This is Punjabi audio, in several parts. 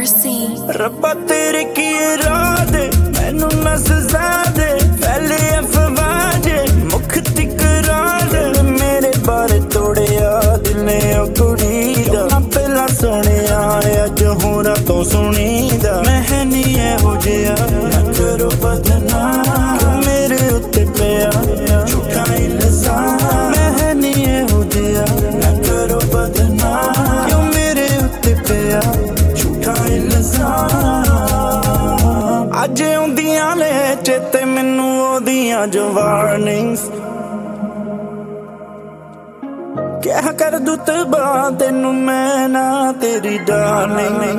Mercy. ਰੱਬਾ ਤੇਰੇ ਕੀ ਇਰਾਦੇ ਮੈਨੂੰ ਨਾ ਸਜ਼ਾ ਦੇ ਫੈਲੇ ਅਫਵਾਹ ਜੇ ਮੁੱਖ ਤਿਕਰਾਰ ਦੇ ਮੇਰੇ ਬਾਰੇ ਤੋੜਿਆ ਦਿਲ ਨੇ ਉਹ ਕੁੜੀ ਦਾ ਨਾ ਪਹਿਲਾਂ ਸੁਣਿਆ ਅੱਜ ਹੋਰਾਂ ਤੋਂ ਸੁਣੀਦਾ ਮੈਂ ਨਹੀਂ ਇਹੋ ਜਿਹਾ ਨਾ ਕਰੋ ਬਦਨਾਮ ਮੇਰੇ ਉੱਤੇ ਪਿਆ ਝੂਠਾ ਇਲਜ਼ਾਮ ਮੈਂ ਨਹੀਂ ਇਹੋ ਜਿਹਾ ਨਾ ਕਰੋ ਬਦਨਾਮ ਕਿਉਂ ਮੇਰੇ ਉੱਤੇ ਪਿਆ ਝੂਠਾ ਇਲਜ਼ਾਮ ਅੱਜ ਆਉਂਦੀਆਂ ਨੇ ਚੇਤੇ ਮੈਨੂੰ ਉਹਦੀਆਂ ਜੋ ਵਾਰਨਿੰਗਸ ਕਿਆ ਕਰ ਦੂ ਤਬਾਹ ਤੈਨੂੰ ਮੈਂ ਨਾ ਤੇਰੀ ਡਾਰਲਿੰਗ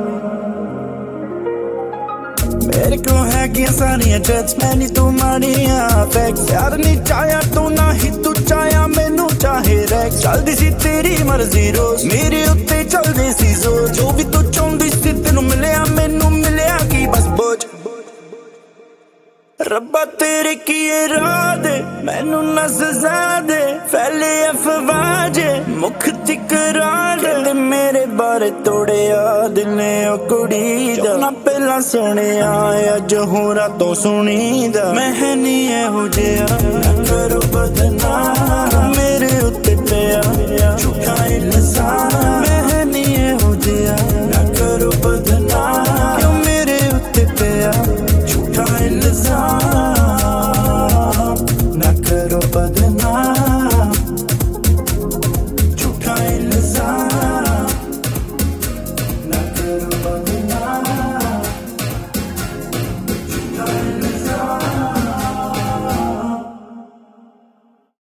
ਮੇਰੇ ਕੋਲ ਹੈਗੀਆਂ ਸਾਰੀਆਂ ਟੱਚ ਮੈਂ ਨੀ ਤੂੰ ਮਾਰੀਆਂ ਫੈਕਸ ਯਾਰ ਨੀ ਚਾਹਿਆ ਤੂੰ ਨਾ ਹੀ ਤੂੰ ਚਾਹਿਆ ਮੈਨੂੰ ਚਾਹੇ ਰੈਕ ਚੱਲਦੀ ਸੀ ਤੇਰੀ ਮਰਜ਼ੀ ਰੋਜ਼ ਮੇਰੇ ਉੱਤੇ ਚੱਲਦੇ ਸੀ ਜ਼ੋਰ ਜੋ ਵੀ ਤੂੰ ਚਾਹੁੰਦੀ ਸੀ ਤੈਨੂੰ ਮਿਲਿਆ ਮੈਨੂੰ ਮਿਲਿਆ ਕੀ ਬਸ ਬੋਝ ਰੱਬਾ ਤੇਰੇ ਕੀ ਇਰਾਦੇ ਮੈਨੂੰ ਨਾ ਸਜ਼ਾ ਦੇ ਫੈਲੇ ਅਫਵਾਹ ਜੇ ਮੁੱਖ ਤਿਕਰਾਰ ਦੇ ਮੇਰੇ ਬਾਰੇ ਤੋੜਿਆ ਦਿਲ ਨੇ ਉਹ ਕੁੜੀ ਦਾ ਨਾ ਪਹਿਲਾਂ ਸੁਣਿਆ ਅੱਜ ਹੋਰਾਂ ਤੋਂ ਸੁਣੀਦਾ ਮੈਂ ਨਹੀਂ ਇਹੋ ਜਿਹਾ ਨਾ ਕਰੋ ਬਦਨਾਮ